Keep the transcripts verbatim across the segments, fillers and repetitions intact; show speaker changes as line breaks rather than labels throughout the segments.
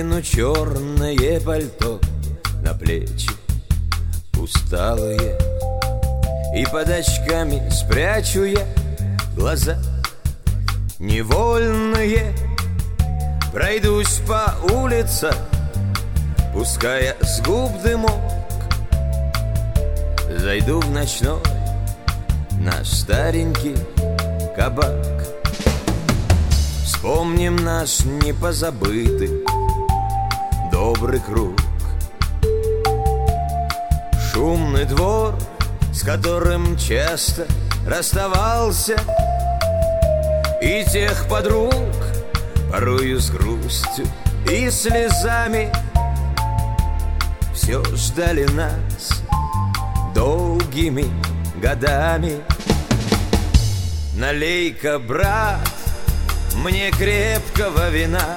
Накину черное пальто на плечи усталые, и под очками спрячу я глаза невольные. Пройдусь по улице, пуская с губ дымок. Зайду в ночной наш старенький кабак. Вспомним наш непозабытый добрый круг, шумный двор, с которым часто расставался, и тех подруг, порою с грустью и слезами, все ждали нас долгими годами. Налей-ка, брат, мне крепкого вина,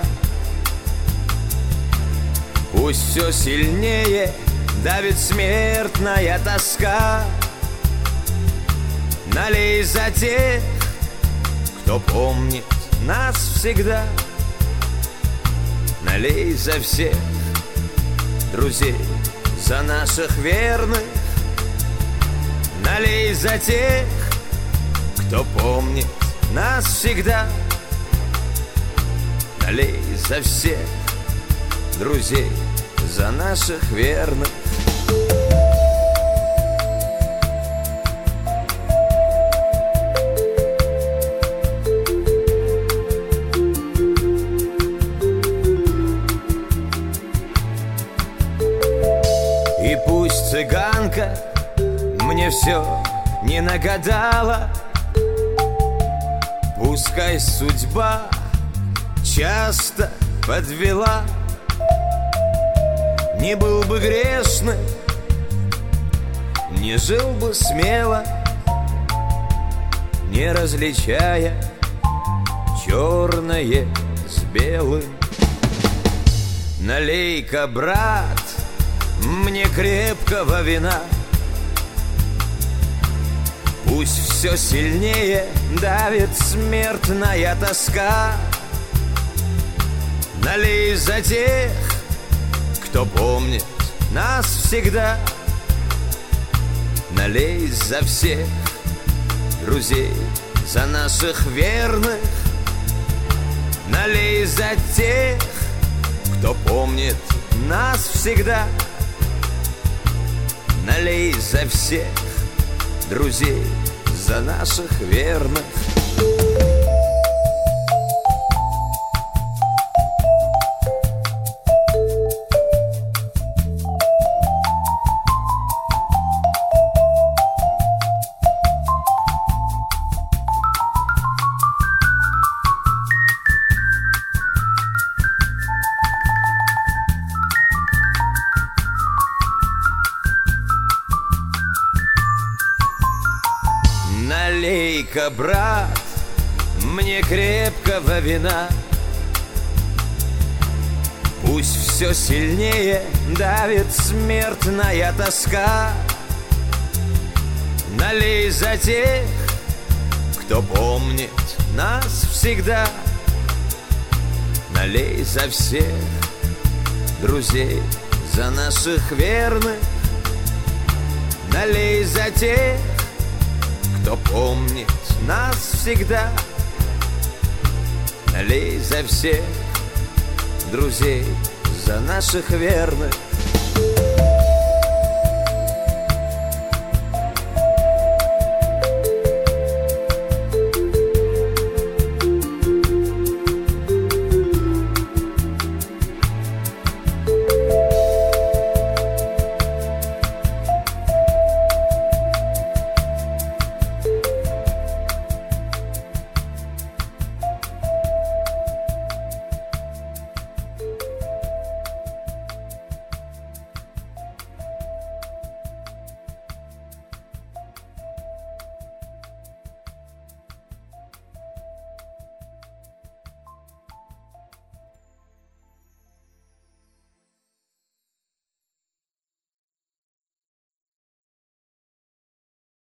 пусть все сильнее давит смертная тоска. Налей за тех, кто помнит нас всегда. Налей за всех друзей, за наших верных. Налей за тех, кто помнит нас всегда. Налей за всех друзей, за наших верных. И пусть цыганка мне все не нагадала, пускай судьба часто подвела, не был бы грешным, не жил бы смело, не различая черное с белым. Налей-ка, брат, мне крепкого вина, пусть все сильнее давит смертная тоска. Налей за тех, кто помнит нас всегда. Налей за всех друзей, за наших верных. Налей за тех, кто помнит нас всегда. Налей за всех друзей, за наших верных. Налей-ка, брат, мне крепкого вина, пусть все сильнее давит смертная тоска. Налей за тех, кто помнит нас всегда. Налей за всех друзей, за наших верных. Налей за тех, кто помнит нас всегда. Налей за всех друзей, за наших верных.